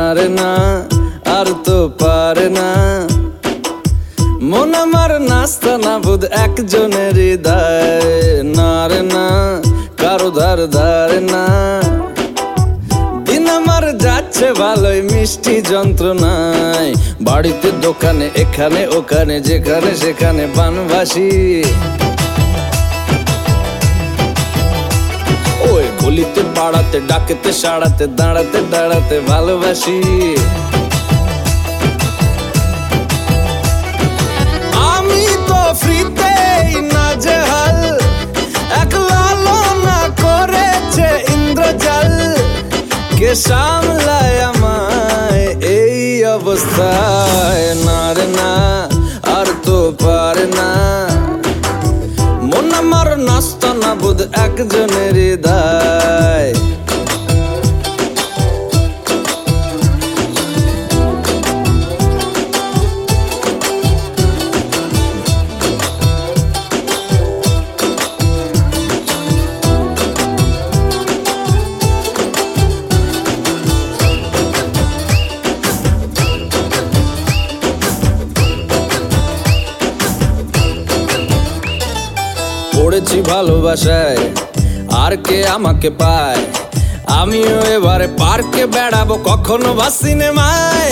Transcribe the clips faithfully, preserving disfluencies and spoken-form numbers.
রে না আর তো পারে না মন আমার নাস্তা না বুধ একজনের হৃদয় না রে না কারো ধার ধারে না দিন আমার যাচ্ছে ভালোই মিষ্টি যন্ত্রণায় বাড়িতে দোকানে এখানে ওখানে যেখানে সেখানে বানবাসী ওই গলিতে পাড়াতে ডাকেতে সাড়াতে দাঁড়াতে দাঁড়াতে ভালোবাসি আমি তো ফ্রিতেই নাজেহাল এক লালনা করেছে ইন্দ্রজাল কে সামলায় আমায় এই অবস্থায় না রে না আর তো পারে না মন আমার নাস্তা না বুধ একজনের হৃদয় পড়েছি ভালোবাসায় আর কে আমাকে পায় আমিও এবারে পার্কে বেড়াবো কখনো বা সিনেমায়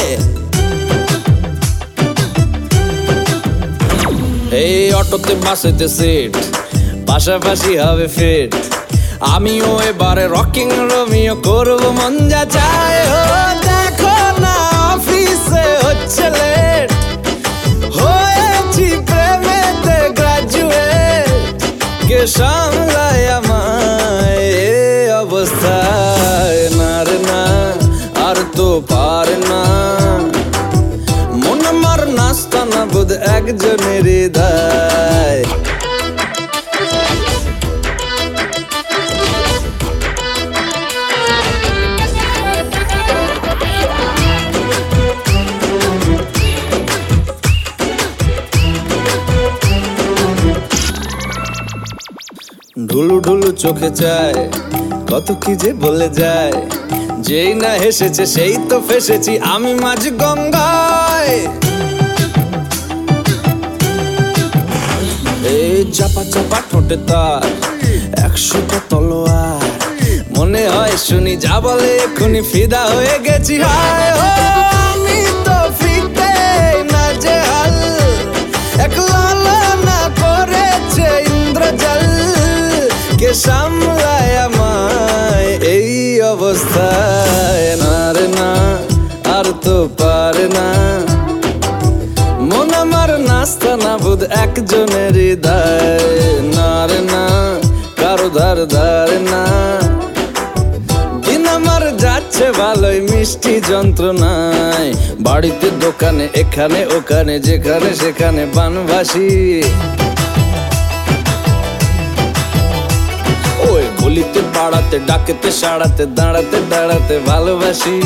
এই অটোতে বাসেতে সিট পাশাপাশি হবে ফিট আমিও এবারে রকিং রোমিও করবো মন যা চায় ও দেখো না অফিসে হচ্ছে লেট হয়েছি প্রেমেতে গ্রাজুয়েট কে সামলায় আমায় এই অবস্থায় না রে না আর তো পারে না মন আমার নাস্তা না বুধ একজনের হৃদয় ঢুলু ঢুলু চোখে চায় কত কি যে বলে যায় যেই না হেসেছে সেই তো ফেসেছি আমি মাঝ গঙ্গায় এই চাপা চাপা ঠোঁটে তার একশোটা তলোয়ার মনে হয় শুনি যা বলে এক্ষুনি ফিদা হয়ে গেছি হায় ও আমি তো ফিতে নাজেহাল এক লালনা করেছে ইন্দ্রজাল কে সামলায় আমায় এই অবস্থায় না রে না আর তো পারে না মন আমার নাস্তা না বুধ একজনের হৃদয় না রে না কারো ধার ধারে না দিন আমার যাচ্ছে ভালোই মিষ্টি যন্ত্রণায় বাড়িতে দোকানে এখানে ওখানে যেখানে সেখানে বানবাসি ওই গলিতে পাড়াতে ডাকেতে সাড়াতে দাঁড়াতে দাঁড়াতে ভালোবাসি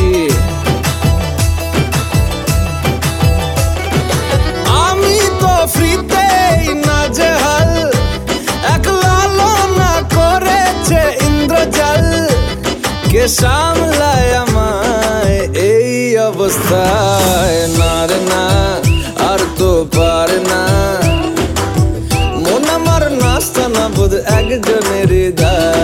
আমি তো ফ্রিতেই নাজেহাল এক লালনা করেছে ইন্দ্রজাল কে সামলায় আমায় এই অবস্থায় না রে না আর তো পারে না মন আমার নাস্তা না বুধ একজনের হৃদয়।